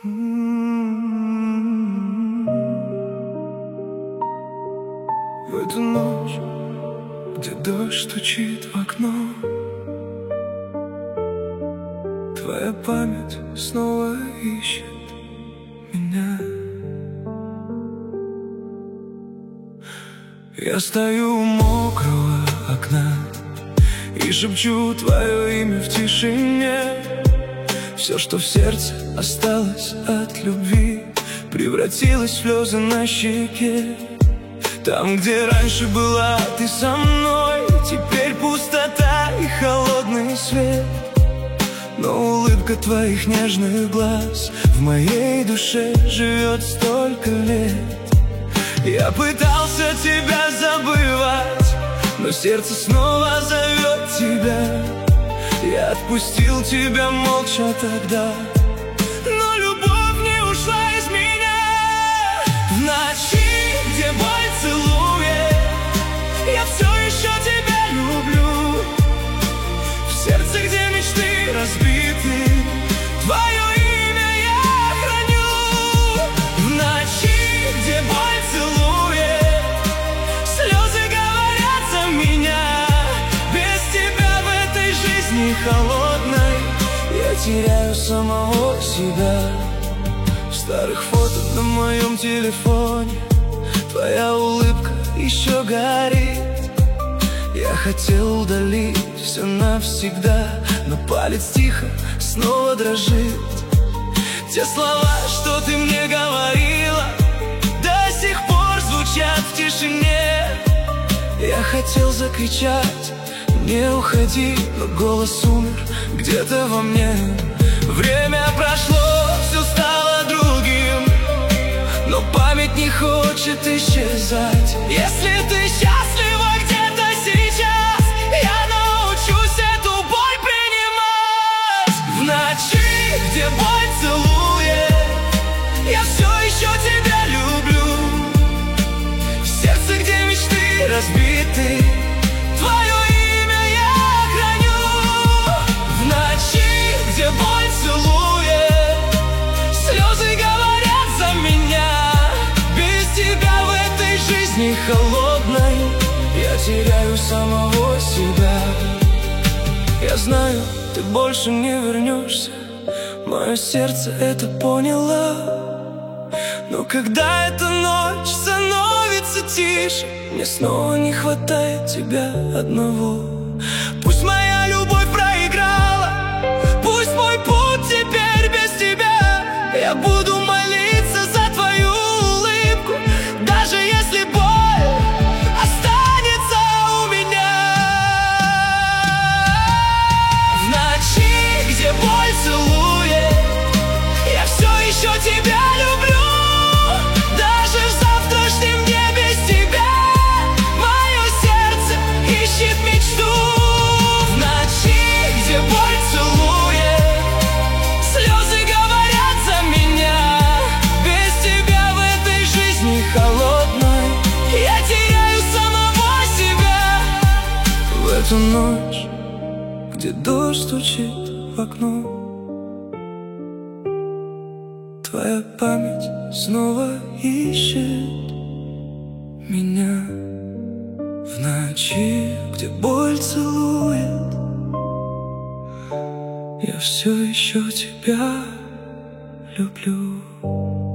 В эту ночь, где дождь стучит в окно, твоя память снова ищет меня. Я стою у мокрого окна и шепчу твое имя в тишине. Все, что в сердце осталось от любви, превратилось в слезы на щеке. Там, где раньше была ты со мной, теперь пустота и холодный свет. Но улыбка твоих нежных глаз в моей душе живет столько лет. Я пытался тебя забывать, но сердце снова зовет тебя. Я отпустил тебя молча тогда, но любовь не ушла из меня. В ночи, где боль целует, я все еще тебя люблю. В сердце, где мечты разбиты, твое имя я храню. В ночи, где боль целует, слезы говорят за меня. Без тебя в этой жизни холодной я теряю самого себя. В старых фото на моем телефоне твоя улыбка еще горит. Я хотел удалить все навсегда, но палец тихо снова дрожит. Те слова, что ты мне говорила, до сих пор звучат в тишине. Я хотел закричать: не уходи, но голос умер где-то во мне. Время прошло, все стало другим, но память не хочет исчезать. Если ты счастлива где-то сейчас, я научусь эту боль принимать. В ночи, где боль целует, я все еще тебя люблю. В сердце, где мечты разбиты, твое имя я храню. В ночи, где боль целует, слезы говорят за меня. Без тебя в этой жизни холодной я теряю самого себя. Я знаю, ты больше не вернешься, мое сердце это поняло. Но когда эта ночь становится тише, мне снова не хватает тебя одного. Пусть моя любовь проиграла, пусть мой путь теперь без тебя. Я буду молиться за твою улыбку, даже если боль останется у меня. В ночи, где боль целует, я все еще тебя люблю. Даже в завтрашнем дне без тебя мое сердце ищет мечту. В ночи, где боль целует, слезы говорят за меня. Без тебя в этой жизни холодной я теряю самого себя. В эту ночь, где дождь стучит в окно, твоя память снова ищет меня. В ночи, где боль целует, я все еще тебя люблю.